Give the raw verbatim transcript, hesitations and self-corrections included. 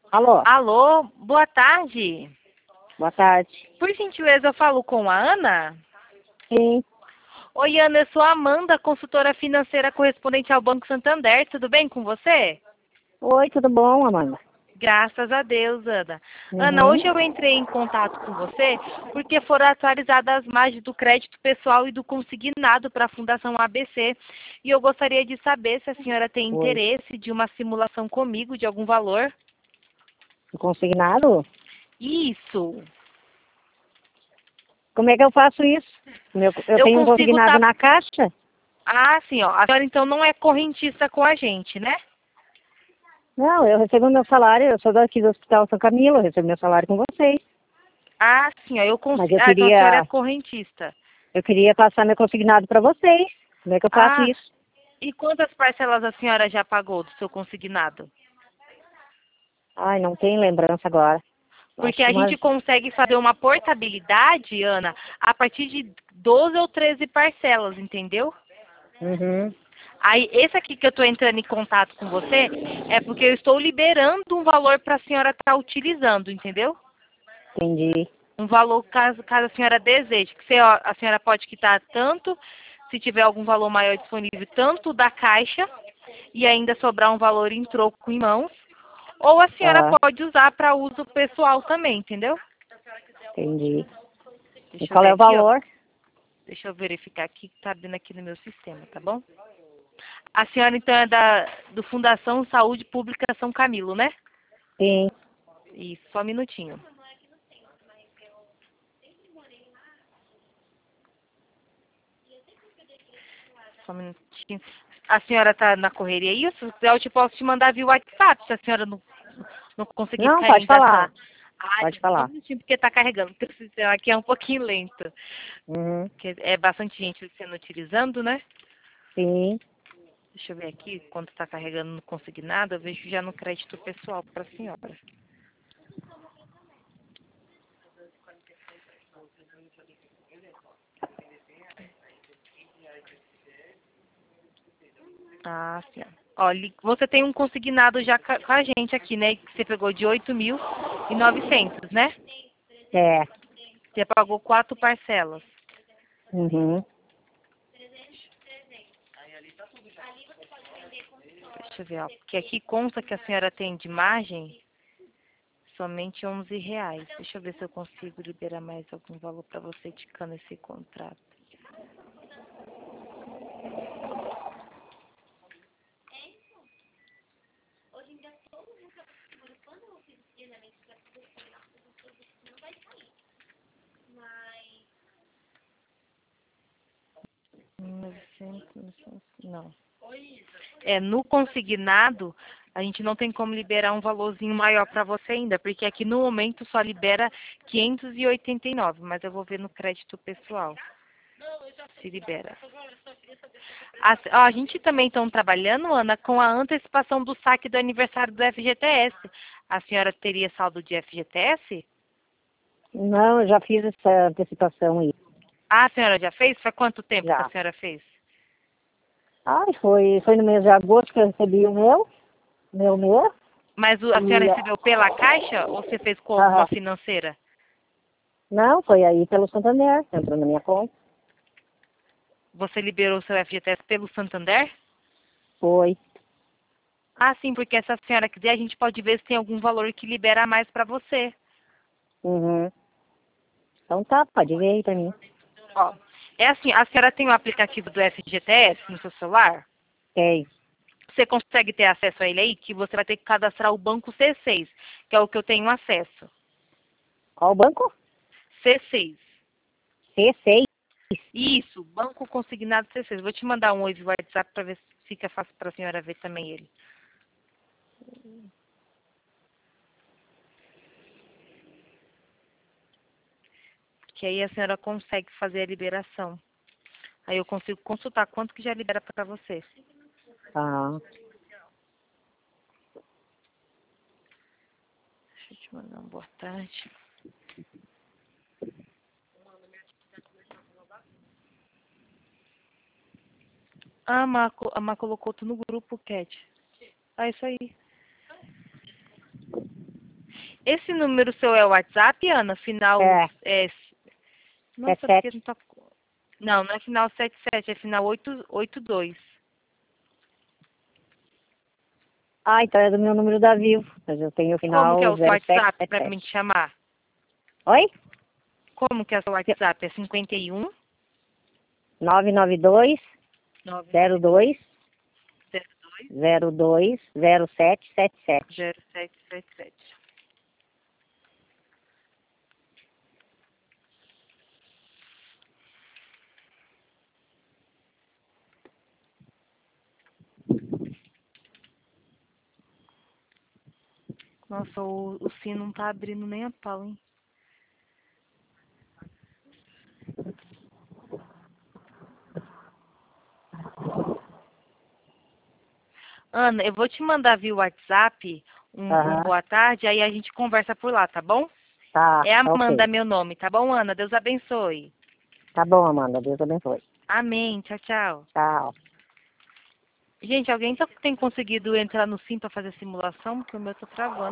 Alô, Alô, boa tarde. boa tarde. Por gentileza, eu falo com a Ana? Sim, Oi, Ana, eu sou a Amanda, consultora financeira correspondente ao Banco Santander. Tudo bem com você? oi, tudo bom, Amanda? Graças a Deus, Ana. Ana, Uhum. hoje eu entrei em contato com você porque foram atualizadas as margens do crédito pessoal e do consignado para a Fundação A B C. E eu gostaria de saber se a senhora tem Oi. interesse de uma simulação comigo de algum valor. O consignado? Isso. Como é que eu faço isso? Meu- eu Eu tenho um consigo consignado estar. na caixa? Ah, sim, ó. A senhora então não é correntista com a gente, né? Não, eu recebo meu salário, eu sou daqui do Hospital São Camilo, eu recebo meu salário com vocês. Ah, sim, ó. Eu Mas consigo. eu Ah, então a senhora é queria, correntista. eu queria passar meu consignado para vocês. Como é que eu faço Ah, isso? e quantas parcelas a senhora já pagou do seu consignado? Ai, não tenho lembrança agora. Acho Porque que a umas... gente consegue fazer uma portabilidade, Ana, a partir de doze ou treze parcelas, entendeu? Uhum, Aí, esse aqui que eu estou entrando em contato com você é porque eu estou liberando um valor para a senhora estar utilizando, entendeu? entendi. Um valor caso, caso a senhora deseje, que você, ó, a senhora pode quitar tanto, se tiver algum valor maior disponível, tanto da caixa e ainda sobrar um valor em troco em mãos, ou a senhora Ah, pode usar para uso pessoal também, entendeu? entendi. E Deixa eu qual ver é o aqui, ó. valor? Deixa eu verificar aqui que tá abrindo aqui no meu sistema, tá bom? A senhora então é da do Fundação Saúde Pública São Camilo, né? Sim. Isso, só um minutinho. Só um minutinho. A senhora tá na correria, é isso? Eu te posso te mandar via WhatsApp, se a senhora não, não conseguir Não, ficar em pode falar. ligação. Ah, Pode só um falar. minutinho, porque tá carregando, porque o sistema aqui é um pouquinho lento. Uhum. Porque é bastante gente sendo utilizando, né? Sim. Deixa eu ver aqui, quanto está carregando no consignado, eu vejo já no crédito pessoal para a senhora. Ah, sim. Ó, li- você tem um consignado já ca- com a gente aqui, né? Que você pegou de oito mil e novecentos, né? É. Você pagou quatro parcelas. Uhum. Deixa eu ver, ó. Porque aqui consta que a senhora tem de margem somente onze reais. Deixa eu ver se eu consigo liberar mais algum valor para você ticando esse contrato. novecentos, novecentos, não. É, no consignado, a gente não tem como liberar um valorzinho maior para você ainda, porque aqui no momento só libera quinhentos e oitenta e nove, mas eu vou ver no crédito pessoal se libera. A, ó, a gente também está trabalhando, Ana, com a antecipação do saque do aniversário do F G T S. A senhora teria saldo de F G T S? Não, eu já fiz essa antecipação aí. Ah, a senhora já fez? Faz quanto tempo que a Já. senhora fez? Ai, foi, foi no mês de agosto que eu recebi o meu, meu mês. Mas o- a senhora E, recebeu pela Caixa ou você fez com alguma ah, financeira? não, foi aí pelo Santander, entrou na minha conta. Você liberou seu F G T S pelo Santander? Foi. Ah, sim, porque se a senhora quiser, a gente pode ver se tem algum valor que libera mais para você. Uhum. Então tá, pode ver aí pra mim. Ó, é assim, a senhora tem o aplicativo do F G T S no seu celular? Ok. Você consegue ter acesso a ele aí? Que você vai ter que cadastrar o banco C seis, que é o que eu tenho acesso. Qual banco? C seis. C seis. Isso, Banco Consignado C seis. Vou te mandar um oi via WhatsApp para ver se fica fácil para a senhora ver também ele. Que aí a senhora consegue fazer a liberação. Aí eu consigo consultar quanto que já libera para você. Ah, Deixa eu te mandar uma boa tarde. Ah, a Má, co- a Má colocou tu no grupo, Cat. Ah, isso aí. Esse número seu é o WhatsApp, Ana? Final... É. É... Nossa, Sete, sete. porque não tá... Não, não é final setenta e sete, é final oito, oito dois. Ah, então é do meu número da Vivo. Mas eu tenho o Como que é final o seu zero sete WhatsApp sete para me sete. te chamar? Oi? Como que é o seu WhatsApp? É cinquenta e um? nove nove dois, zero dois, zero dois zero dois, zero sete sete sete. zero sete sete sete. Nossa, o, o sino não tá abrindo nem a pau, hein? Ana, eu vou te mandar via WhatsApp um, um Aham. boa tarde, aí a gente conversa por lá, tá bom? Tá, É tá Amanda ok. meu nome, tá bom, Ana? Deus abençoe. Tá bom, Amanda. Deus abençoe. Amém. Tchau, tchau. Tchau. Gente, alguém tá- tem conseguido entrar no Sim para fazer simulação? Porque o meu tá travando.